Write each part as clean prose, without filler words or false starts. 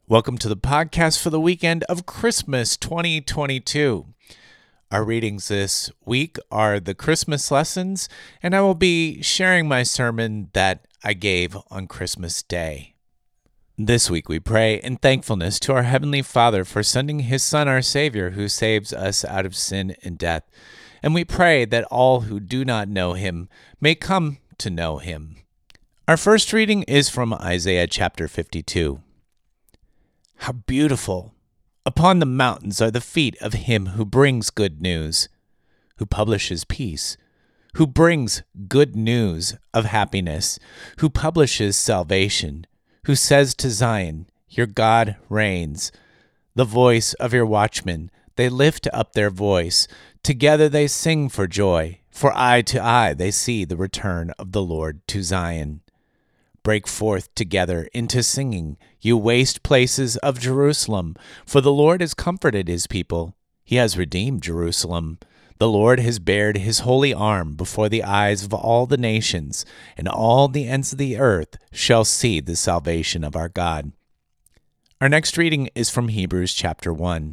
Welcome to the podcast for the weekend of Christmas 2022. Our readings this week are the Christmas lessons, and I will be sharing my sermon that I gave on Christmas Day. This week we pray in thankfulness to our Heavenly Father for sending His Son, our Savior, who saves us out of sin and death. And we pray that all who do not know Him may come to know Him. Our first reading is from Isaiah chapter 52. How beautiful upon the mountains are the feet of him who brings good news, who publishes peace, who brings good news of happiness, who publishes salvation, who says to Zion, your God reigns. The voice of your watchmen, they lift up their voice. Together they sing for joy, for eye to eye they see the return of the Lord to Zion. Break forth together into singing, you waste places of Jerusalem, for the Lord has comforted his people. He has redeemed Jerusalem. The Lord has bared his holy arm before the eyes of all the nations, and all the ends of the earth shall see the salvation of our God. Our next reading is from Hebrews chapter 1.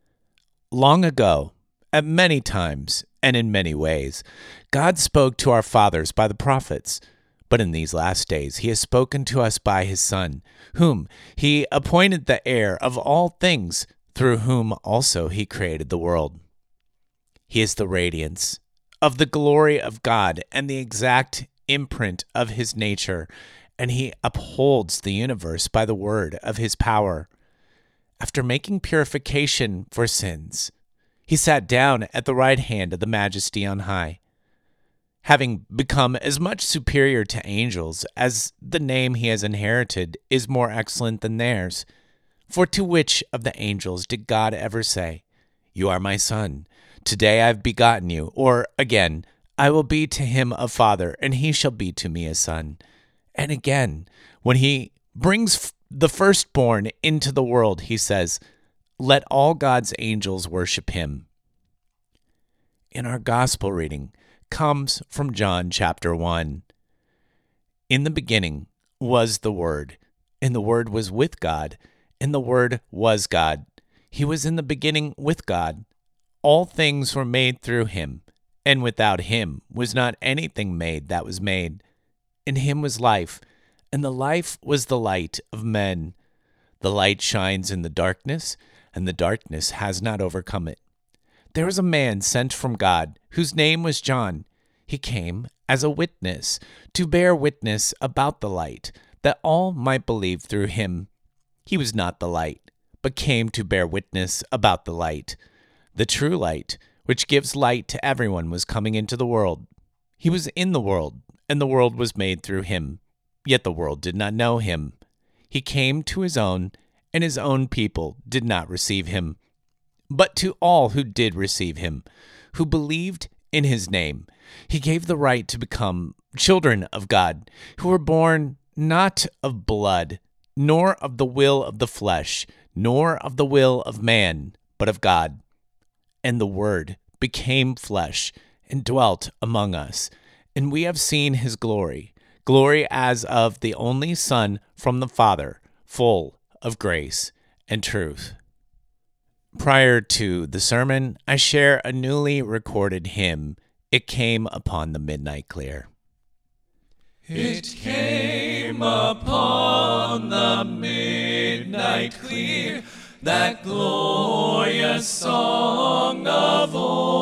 Long ago, at many times and in many ways, God spoke to our fathers by the prophets. But in these last days he has spoken to us by his Son, whom he appointed the heir of all things, through whom also he created the world. He is the radiance of the glory of God and the exact imprint of his nature, and he upholds the universe by the word of his power. After making purification for sins, he sat down at the right hand of the Majesty on high. Having become as much superior to angels as the name he has inherited is more excellent than theirs. For to which of the angels did God ever say, you are my son, today I have begotten you, or again, I will be to him a father, and he shall be to me a son. And again, when he brings the firstborn into the world, he says, let all God's angels worship him. In our gospel reading, comes from John chapter 1. In the beginning was the Word, and the Word was with God, and the Word was God. He was in the beginning with God. All things were made through him, and without him was not anything made that was made. In him was life, and the life was the light of men. The light shines in the darkness, and the darkness has not overcome it. There was a man sent from God, whose name was John. He came as a witness, to bear witness about the light, that all might believe through him. He was not the light, but came to bear witness about the light. The true light, which gives light to everyone, was coming into the world. He was in the world, and the world was made through him. Yet the world did not know him. He came to his own, and his own people did not receive him. But to all who did receive him, who believed in his name, he gave the right to become children of God, who were born not of blood, nor of the will of the flesh, nor of the will of man, but of God. And the Word became flesh and dwelt among us, and we have seen his glory, glory as of the only Son from the Father, full of grace and truth. Prior to the sermon, I share a newly recorded hymn, It Came Upon the Midnight Clear. It came upon the midnight clear, that glorious song of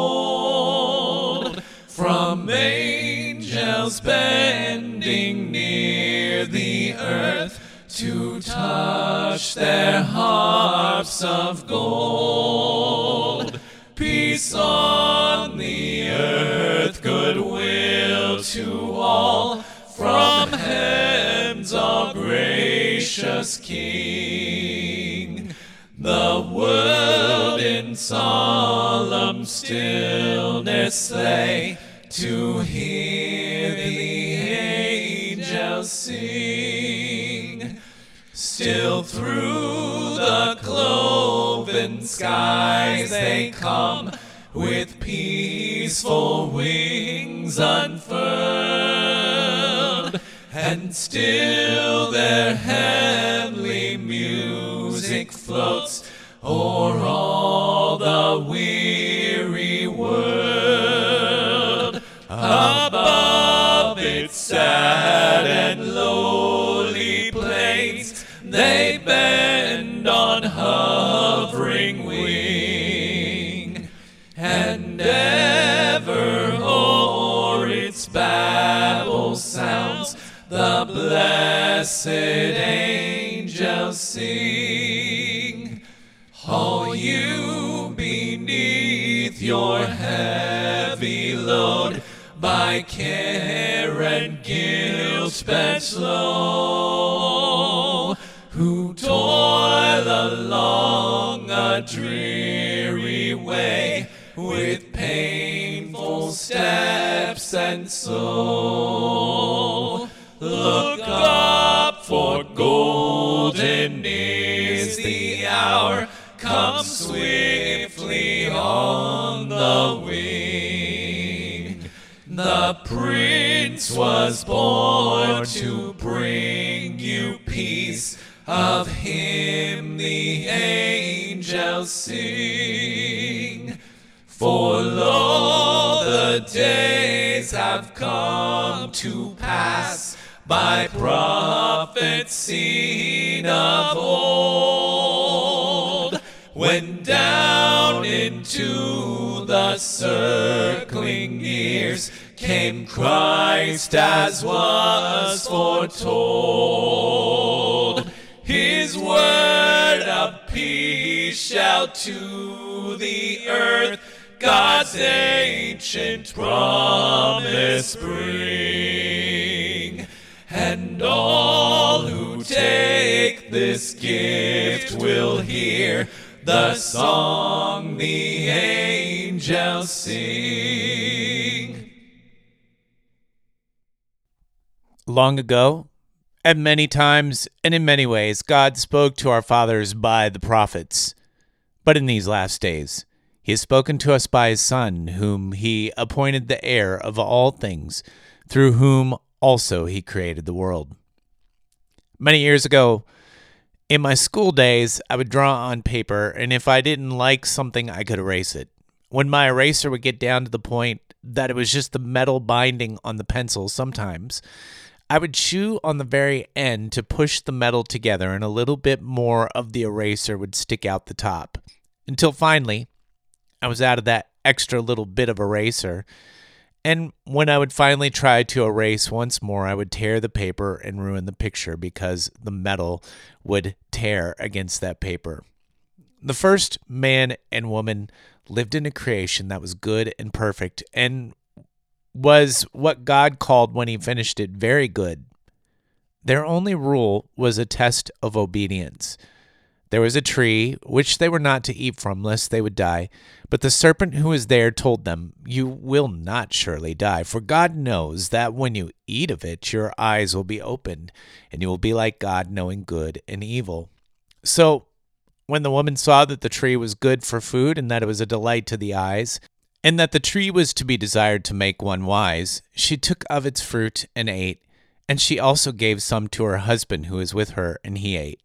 old, from angels bending near the earth, to touch their harps of gold. Peace on the earth, goodwill to all, from heaven's all gracious King. The world in solemn stillness lay, to hear the angels sing. Still through the cloven skies they come, with peaceful wings unfurled, and still their heavenly music music floats o'er all the weary world. Above its sad and lowly plains, they bend on hovering wing, and ever o'er its babble sounds the blessed angels sing. All you beneath your heavy load, by care and guilt bent slow, who toil along a dreary way with painful steps and soul. Look up, for golden is the hour, come swiftly on the wing. The Prince was born to bring you peace, of him the angels sing. For lo, the days have come to pass, by prophets seen of old, when down into the circling years came Christ as was foretold. His word of peace shall to the earth God's ancient promise bring. And all who take this gift will hear the song the angels sing. Long ago, and many times, and in many ways, God spoke to our fathers by the prophets. But in these last days, he has spoken to us by his Son, whom he appointed the heir of all things, through whom also he created the world. Many years ago, in my school days, I would draw on paper, and if I didn't like something, I could erase it. When my eraser would get down to the point that it was just the metal binding on the pencil sometimes, I would chew on the very end to push the metal together, and a little bit more of the eraser would stick out the top. Until finally, I was out of that extra little bit of eraser, and when I would finally try to erase once more, I would tear the paper and ruin the picture because the metal would tear against that paper. The first man and woman lived in a creation that was good and perfect, and was what God called when he finished it very good. Their only rule was a test of obedience. There was a tree which they were not to eat from lest they would die, but the serpent who was there told them, "You will not surely die, for God knows that when you eat of it, your eyes will be opened, and you will be like God, knowing good and evil." So when the woman saw that the tree was good for food, and that it was a delight to the eyes, and that the tree was to be desired to make one wise, she took of its fruit and ate, and she also gave some to her husband who was with her, and he ate.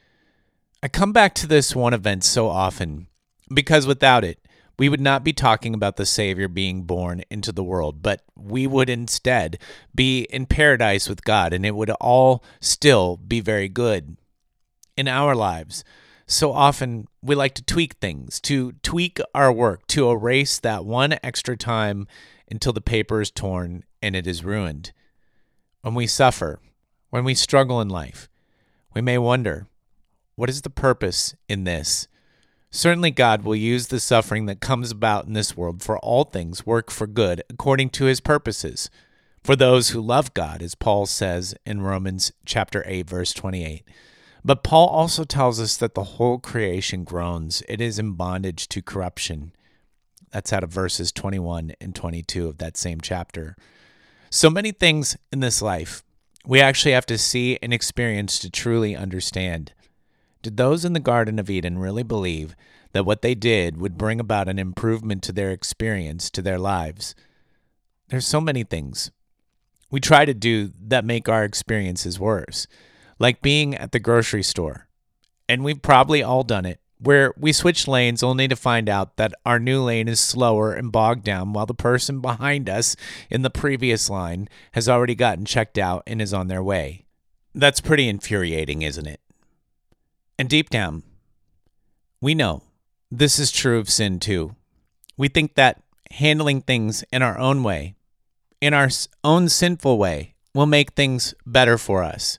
I come back to this one event so often, because without it, we would not be talking about the Savior being born into the world, but we would instead be in paradise with God, and it would all still be very good. In our lives, so often we like to tweak things, to tweak our work, to erase that one extra time until the paper is torn and it is ruined. When we suffer, when we struggle in life, we may wonder, what is the purpose in this? Certainly God will use the suffering that comes about in this world for all things work for good according to his purposes, for those who love God, as Paul says in Romans chapter 8, verse 28. But Paul also tells us that the whole creation groans. It is in bondage to corruption. That's out of verses 21 and 22 of that same chapter. So many things in this life we actually have to see and experience to truly understand. Did those in the Garden of Eden really believe that what they did would bring about an improvement to their experience, to their lives? There's so many things we try to do that make our experiences worse, like being at the grocery store And we've probably all done it, where we switch lanes only to find out that our new lane is slower and bogged down while the person behind us in the previous line has already gotten checked out and is on their way. That's pretty infuriating, isn't it? And deep down, we know this is true of sin too. We think that handling things in our own way, in our own sinful way, will make things better for us.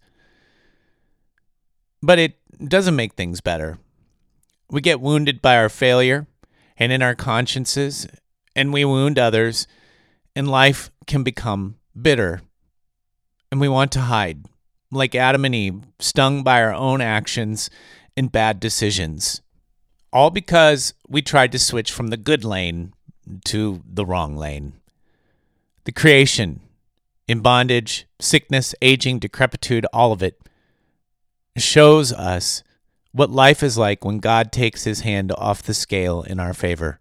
But it doesn't make things better. We get wounded by our failure and in our consciences, and we wound others, and life can become bitter. And we want to hide, like Adam and Eve, stung by our own actions and bad decisions. All because we tried to switch from the good lane to the wrong lane. The creation, in bondage, sickness, aging, decrepitude, all of it, shows us what life is like when God takes his hand off the scale in our favor.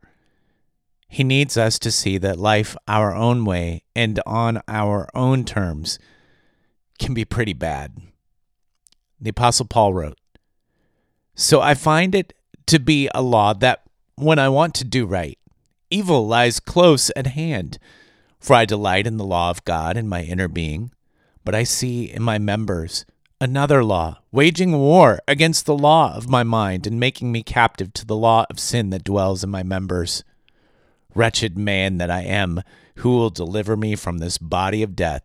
He needs us to see that life our own way and on our own terms can be pretty bad. The Apostle Paul wrote, "So I find it to be a law that when I want to do right, evil lies close at hand. For I delight in the law of God in my inner being, but I see in my members another law, waging war against the law of my mind and making me captive to the law of sin that dwells in my members. Wretched man that I am, who will deliver me from this body of death?"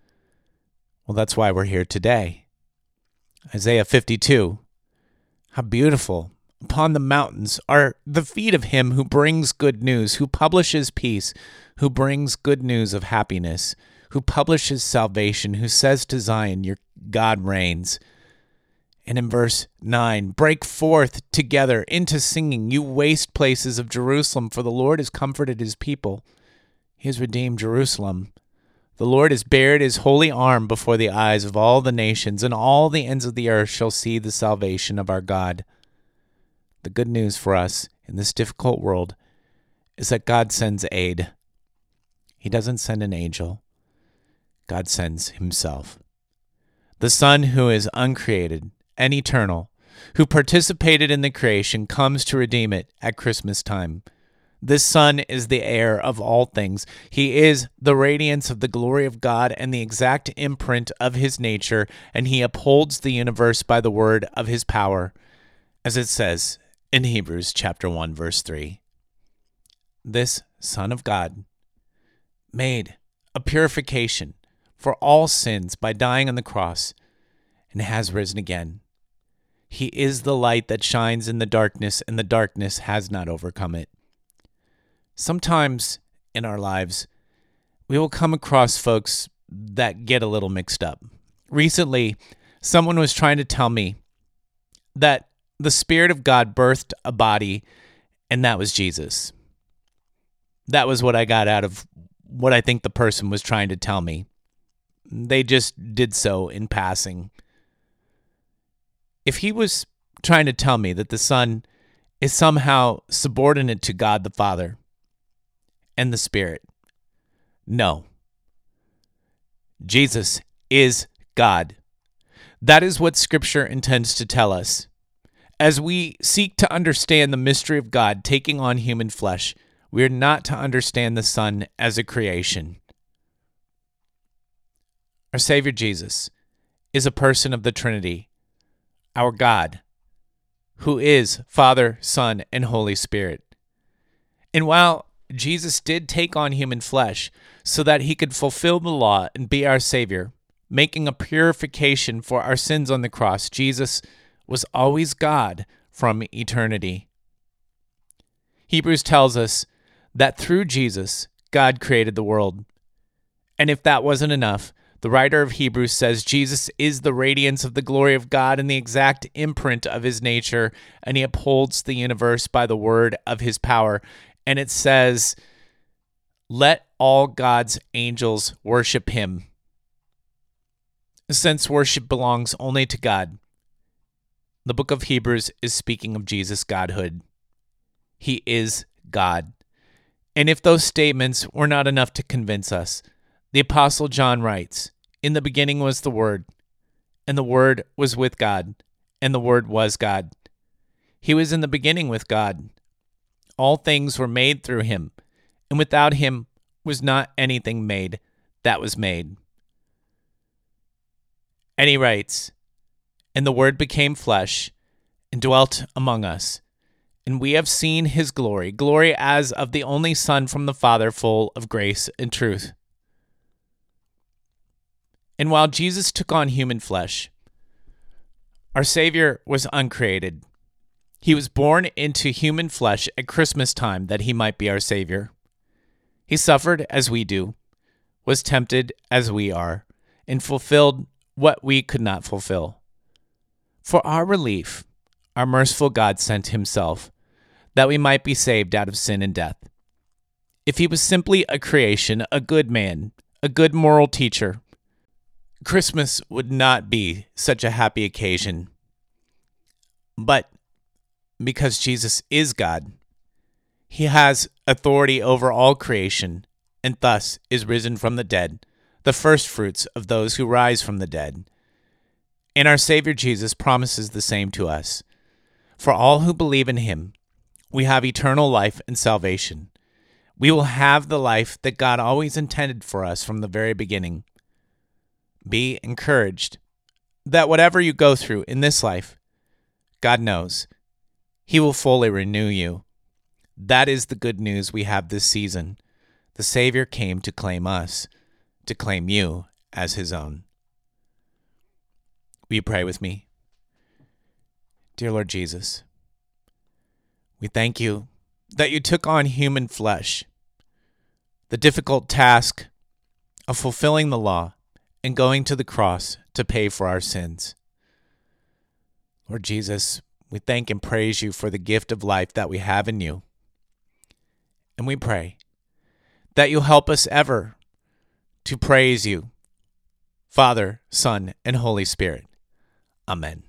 Well, that's why we're here today. Isaiah 52. How beautiful. Upon the mountains are the feet of him who brings good news, who publishes peace, who brings good news of happiness, who publishes salvation, who says to Zion, "Your God reigns." And in verse 9, "Break forth together into singing, you waste places of Jerusalem, for the Lord has comforted his people. He has redeemed Jerusalem. The Lord has bared his holy arm before the eyes of all the nations, and all the ends of the earth shall see the salvation of our God." The good news for us in this difficult world is that God sends aid. He doesn't send an angel. God sends himself. The Son, who is uncreated and eternal, who participated in the creation, comes to redeem it at Christmas time. This Son is the heir of all things. He is the radiance of the glory of God and the exact imprint of his nature, and he upholds the universe by the word of his power, as it says in Hebrews chapter 1, verse 3. This Son of God made a purification for all sins by dying on the cross and has risen again. He is the light that shines in the darkness, and the darkness has not overcome it. Sometimes in our lives, we will come across folks that get a little mixed up. Recently, someone was trying to tell me that the Spirit of God birthed a body, and that was Jesus. That was what I got out of what I think the person was trying to tell me. They just did so in passing. If he was trying to tell me that the Son is somehow subordinate to God the Father and the Spirit, no. Jesus is God. That is what Scripture intends to tell us. As we seek to understand the mystery of God taking on human flesh, we are not to understand the Son as a creation. Our Savior Jesus is a person of the Trinity, our God, who is Father, Son, and Holy Spirit. And while Jesus did take on human flesh so that he could fulfill the law and be our Savior, making a purification for our sins on the cross, Jesus was always God from eternity. Hebrews tells us that through Jesus, God created the world. And if that wasn't enough, the writer of Hebrews says Jesus is the radiance of the glory of God and the exact imprint of his nature, and he upholds the universe by the word of his power. And it says, "Let all God's angels worship him." Since worship belongs only to God, the book of Hebrews is speaking of Jesus' godhood. He is God. And if those statements were not enough to convince us, the Apostle John writes, "In the beginning was the Word, and the Word was with God, and the Word was God. He was in the beginning with God. All things were made through him, and without him was not anything made that was made. And he writes, "And the Word became flesh and dwelt among us, and we have seen his glory, glory as of the only Son from the Father, full of grace and truth." And while Jesus took on human flesh, our Savior was uncreated. He was born into human flesh at Christmas time that he might be our Savior. He suffered as we do, was tempted as we are, and fulfilled what we could not fulfill. For our relief, our merciful God sent himself, that we might be saved out of sin and death. If he was simply a creation, a good man, a good moral teacher, Christmas would not be such a happy occasion. But because Jesus is God, he has authority over all creation, and thus is risen from the dead, the firstfruits of those who rise from the dead. And our Savior Jesus promises the same to us. For all who believe in him, we have eternal life and salvation. We will have the life that God always intended for us from the very beginning. Be encouraged that whatever you go through in this life, God knows. He will fully renew you. That is the good news we have this season. The Savior came to claim us, to claim you as his own. Will you pray with me? Dear Lord Jesus, we thank you that you took on human flesh, the difficult task of fulfilling the law and going to the cross to pay for our sins. Lord Jesus, we thank and praise you for the gift of life that we have in you. And we pray that you'll help us ever to praise you, Father, Son, and Holy Spirit. Amen.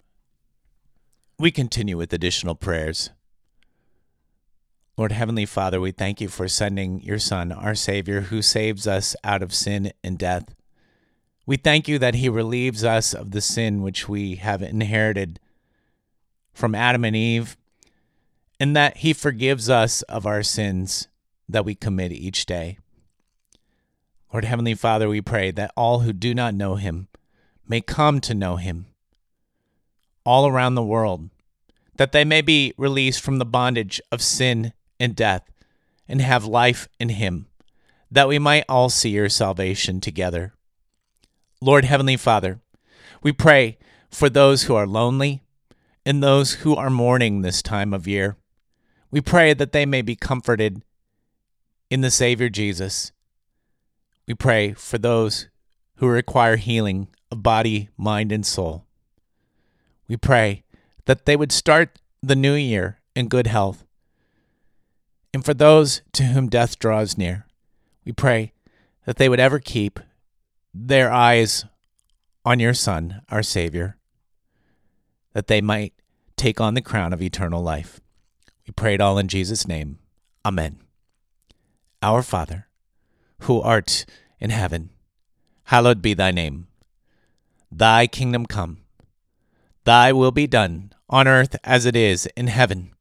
We continue with additional prayers. Lord Heavenly Father, we thank you for sending your Son, our Savior, who saves us out of sin and death. We thank you that he relieves us of the sin which we have inherited from Adam and Eve, and that he forgives us of our sins that we commit each day. Lord Heavenly Father, we pray that all who do not know him may come to know him all around the world, that they may be released from the bondage of sin and death and have life in him, that we might all see your salvation together. Lord Heavenly Father, we pray for those who are lonely and those who are mourning this time of year. We pray that they may be comforted in the Savior Jesus. We pray for those who require healing of body, mind, and soul. We pray that they would start the new year in good health. And for those to whom death draws near, we pray that they would ever keep their eyes on your Son, our Savior, that they might take on the crown of eternal life. We pray it all in Jesus' name. Amen. Our Father, who art in heaven, hallowed be thy name. Thy kingdom come. Thy will be done on earth as it is in heaven.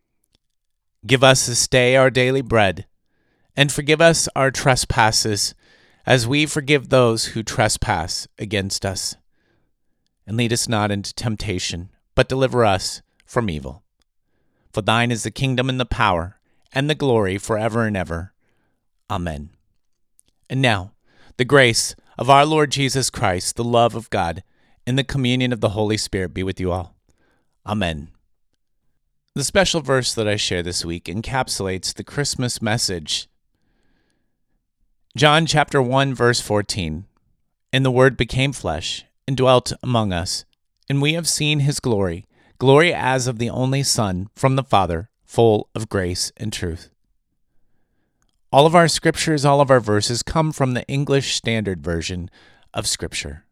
Give us this day our daily bread, and forgive us our trespasses, as we forgive those who trespass against us. And lead us not into temptation, but deliver us from evil. For thine is the kingdom and the power and the glory forever and ever. Amen. And now, the grace of our Lord Jesus Christ, the love of God, and the communion of the Holy Spirit be with you all. Amen. The special verse that I share this week encapsulates the Christmas message. John chapter 1, verse 14. And the Word became flesh and dwelt among us, and we have seen his glory, glory as of the only Son from the Father, full of grace and truth. All of our scriptures, all of our verses come from the English Standard Version of Scripture.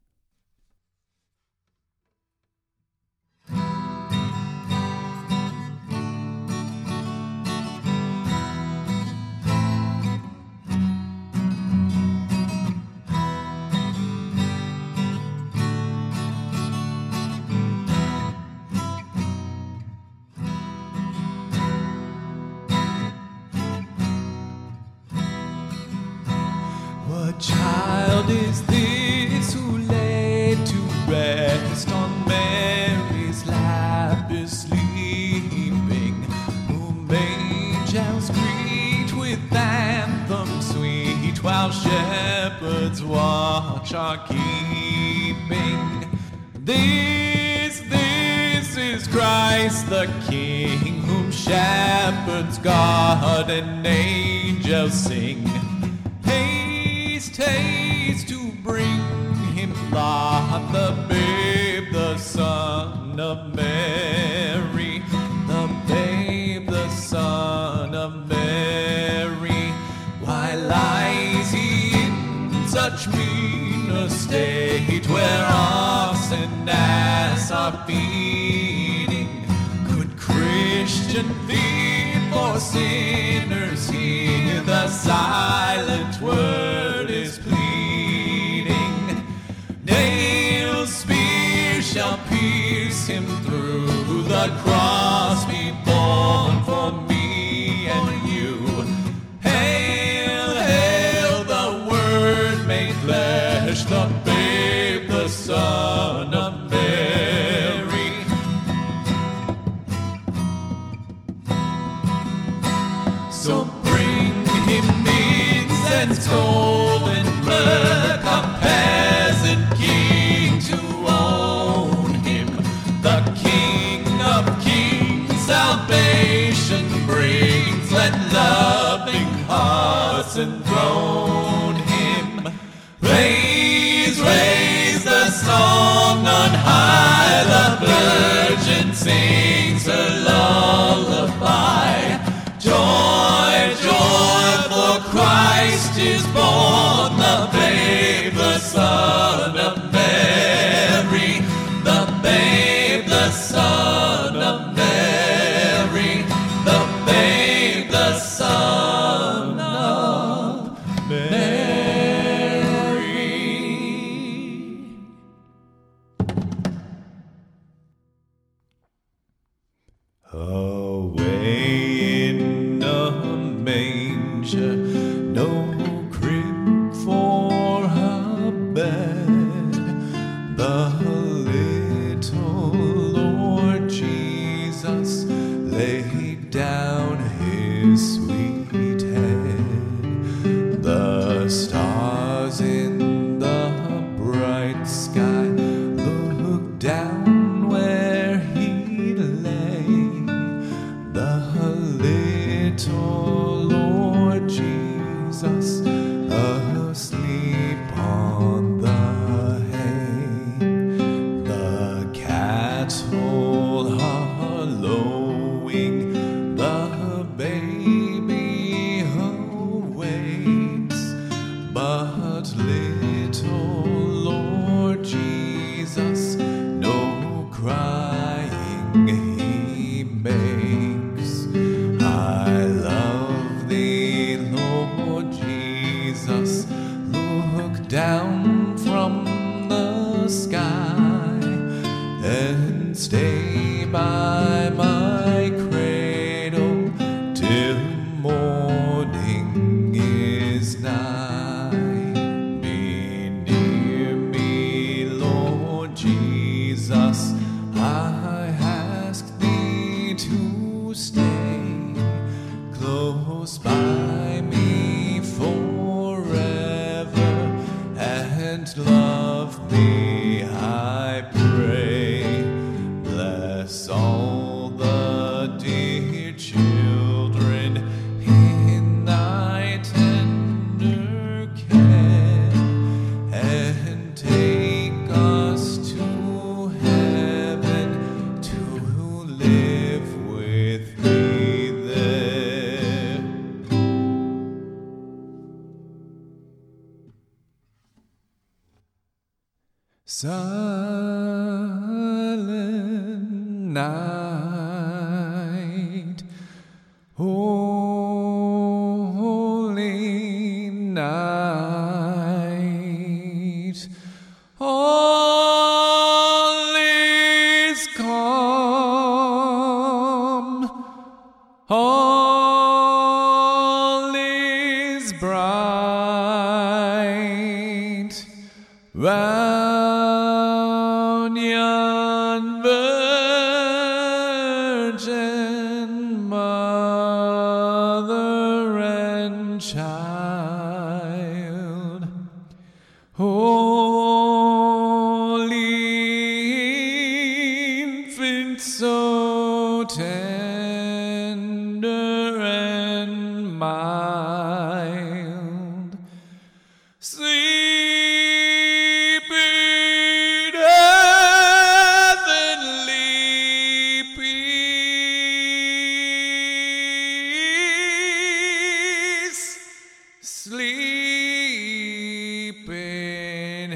is this who laid to rest on Mary's lap is sleeping, whom angels greet with anthems sweet, while shepherds watch are keeping. This is Christ the King, whom shepherds guard and angels sing. Haste, haste to bring him Lord, the babe, the Son of Mary, the babe, the Son of Mary. Why lies he in such mean estate, where ox and ass are feeding? Could Christian feed for sinners hear? The silent word is pleading. Nail, spear shall pierce him through, the cross be borne for me and you. Hail, hail, the Word made flesh, the babe, the Son of Mary. So bring him incense, gold, and myrrh, a peasant king to own him. The King of kings salvation brings, let loving hearts enthrone him. Raise, raise the song on high, the virgin sings her lullaby. Joy, joy, for Christ is born, the babe, the Son of Mary, the babe, the Son of Mary, the babe, the Son of Mary. Away in a manger, no crib for her bed, the little Lord Jesus laid down his sweet head. The stars in the bright sky looked down where he lay. The little Lord Jesus asleep on the hay. The cattle are lowing, the baby awakes, but little Lord Jesus no crying he makes. I love thee, Lord Jesus, look down from the sky and stay by my cradle till morning is nigh. Be near me, Lord Jesus, I ask thee to stay close by me forever and love me, I pray. Bless all the dear children in thy tender care, and take us to heaven to live with thee there. Silent night, holy night, all is calm, all is bright. so tender and mild, sleep in heavenly peace. Sleep in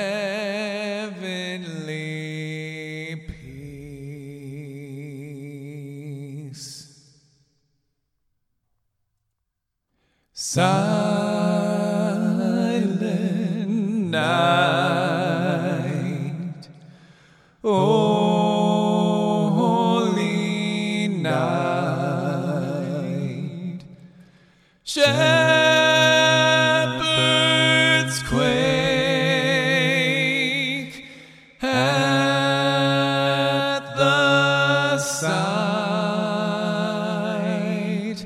heavenly peace. Silent night, oh holy night, shepherds quake at the sight.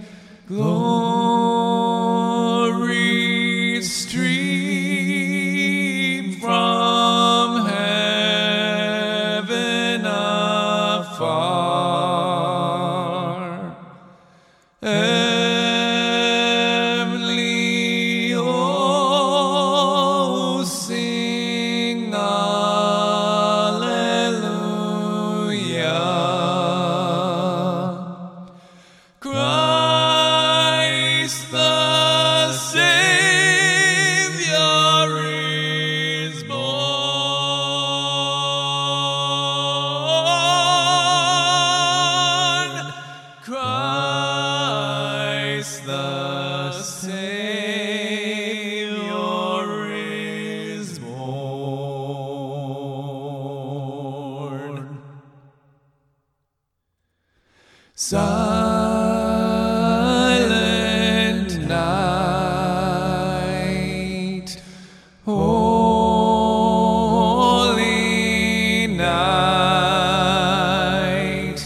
Glory stream from heaven afar. Heavenly hosts sing Alleluia. Christ the Savior is born. Christ the Savior is born. Silent night, holy night,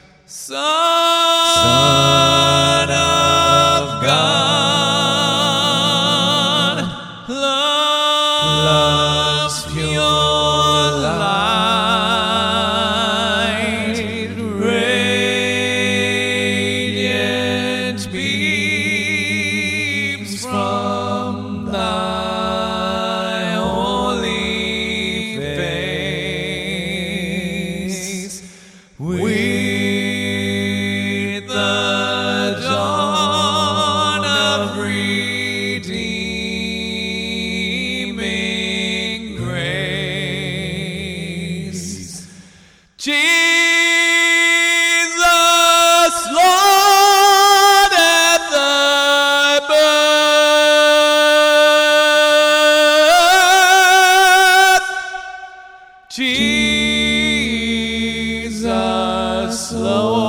Son of God, love's pure light, radiant beams from thy holy face. With the dawn of redeeming grace, Jesus, Lord, at thy birth, Jesus, Lord.